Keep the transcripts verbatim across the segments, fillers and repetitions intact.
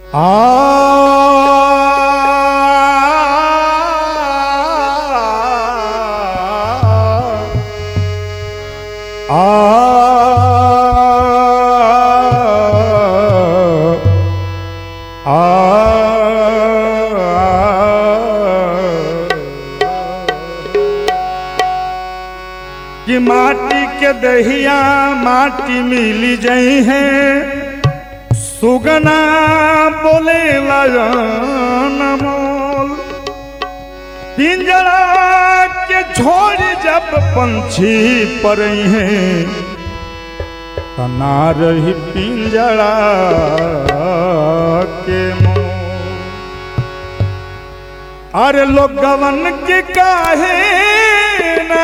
आ आ कि माटी के दहिया माटी मिली जई है सुगना बोले मोल पिंजरा के छोड़ जब पंछी पर हैं तना रही पिंजरा के मोल। अरे लोगवन के काहे ना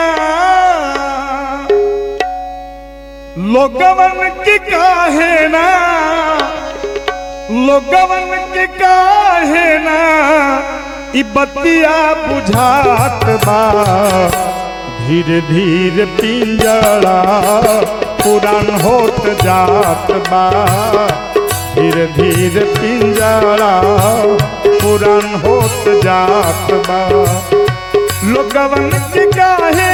लोगवन के काहे ना लोगवन के काहे ना इ बतिया बुझात बा धीरे धीरे पिंजरा पुरान होत जात बा धीरे धीरे पिंजरा पुरान होत जात बा। लोगवन के काहे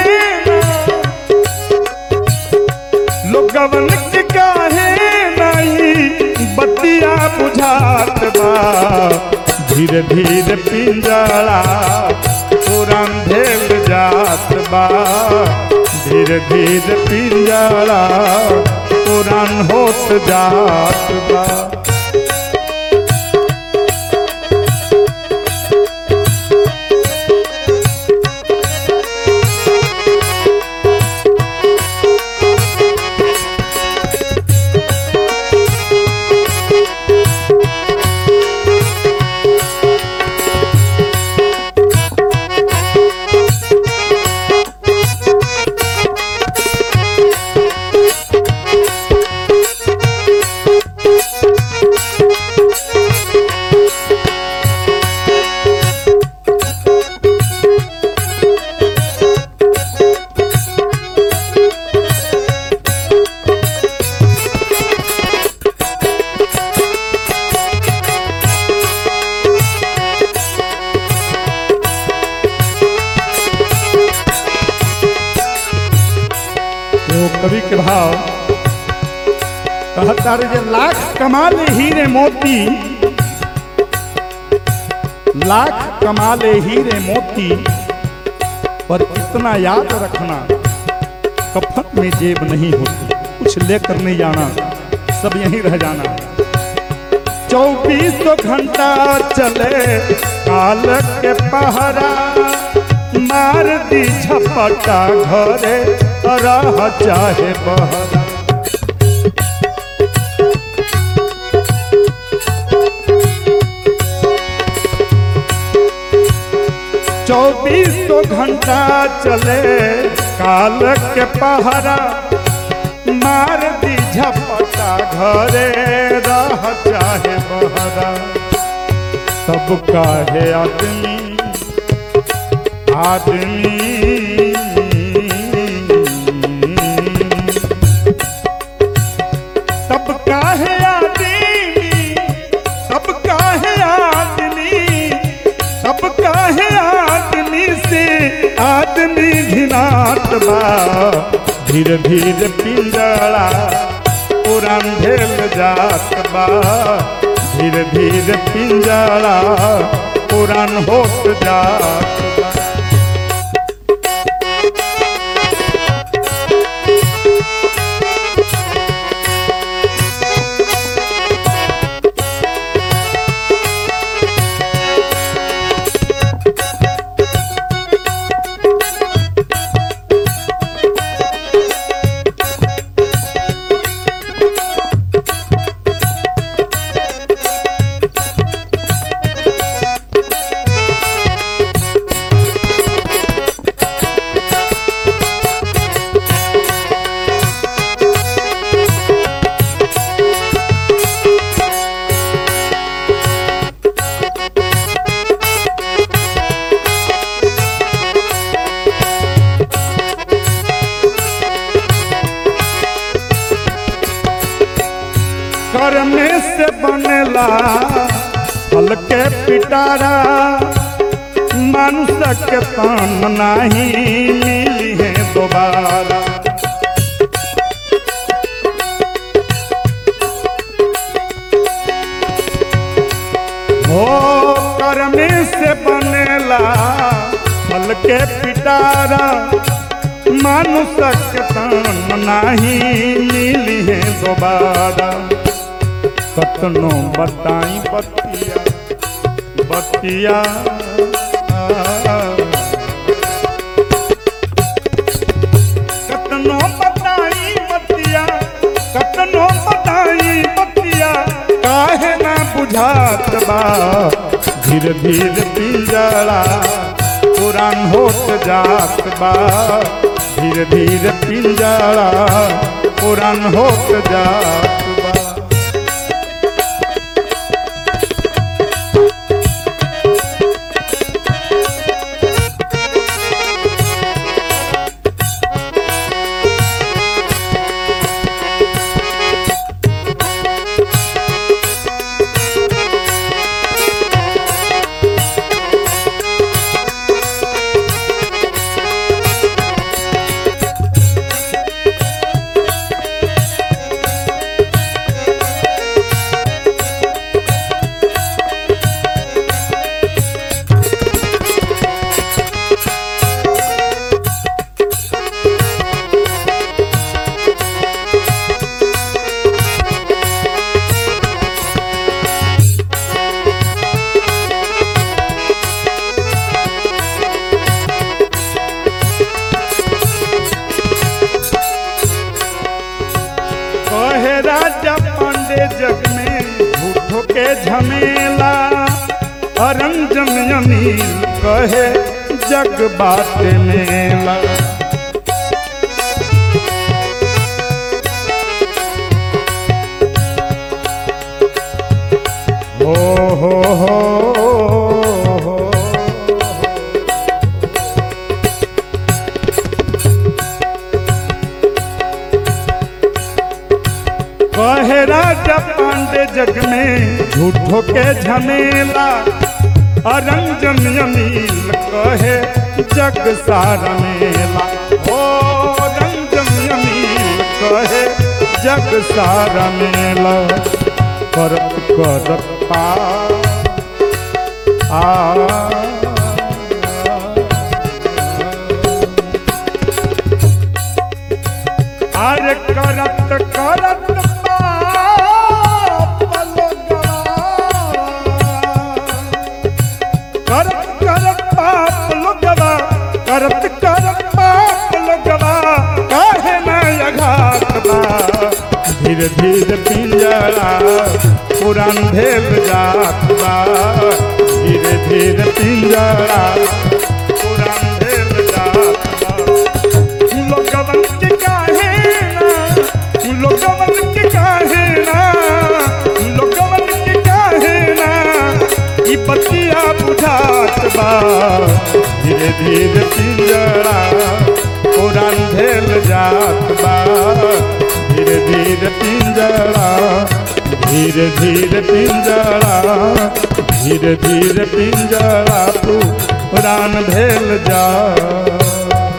लोगवन के काहे नहीं बतिया बुझात बा धीरे धीरे पिंजरा पुरान भेल जात बा धीरे धीरे पिंजरा पुरान होत जात बा। कवि के भाव कहता रे लाख कमाले हीरे मोती लाख कमाले हीरे मोती पर इतना याद रखना कफन में जेब नहीं होती कुछ लेकर नहीं जाना सब यहीं रह जाना। चौबीसों घंटा चले काल के पहरा मार दी झपटा घरे रह चाहे बहरा। चौबीसों घंटा चले काल के पहरा मार दी झपटा घरे रह चाहे बहरा। सब काहे आदमी आदमी सब काहे आदमी सब काहे आदमी सब काहे आदमी से आदमी घिनात बा धीरे धीरे पिंजरा पुरान भेल जात बा धीरे धीरे पिंजरा पुरान होत जात बा। कर्म से बनेला फल के पिटारा, मानुष के तन नहीं मिली है दोबारा। हो कर्म से बनेला फल के पिटारा, मानुष के तन नहीं मिली है दोबारा। कतनो बताई बतिया बतिया, कतनो बताई बतिया, कतनो बताई बतिया, काहे ना बुझात बा। धीरे धीरे पिंजरा पुरान होत जात बा, धीरे धीरे पिंजरा पुरान होत जात बा। राजा पांडे जग में झूठों के झमेला, अरंजन अनिल कहे जग बात मेला। हो हो हो कहे राजा पांडे जग में झूठों के झमेला, अरंजन अनिल कहे जग सारा मेला। ओ रंजन अनिल कहे जग सारा मेला। करत करत पा आ अरे करत करत करत करत पाप लगवा, काहे न घात बा। धीरे धीरे पिंजरा पुरान भेल जात बा, धीरे धीरे पिंजरा पुरान भेल जात बा। लोगवन के काहे ना, लोगवन के काहे ना, लोगवन के काहे ना, ई बतिया बुझात बा। धीरे धीरे पिंजरा पुरान भेल जात बा, धीरे धीरे पिंजरा, धीरे धीरे पिंजरा, धीरे धीरे पिंजरा पुरान भेल जात।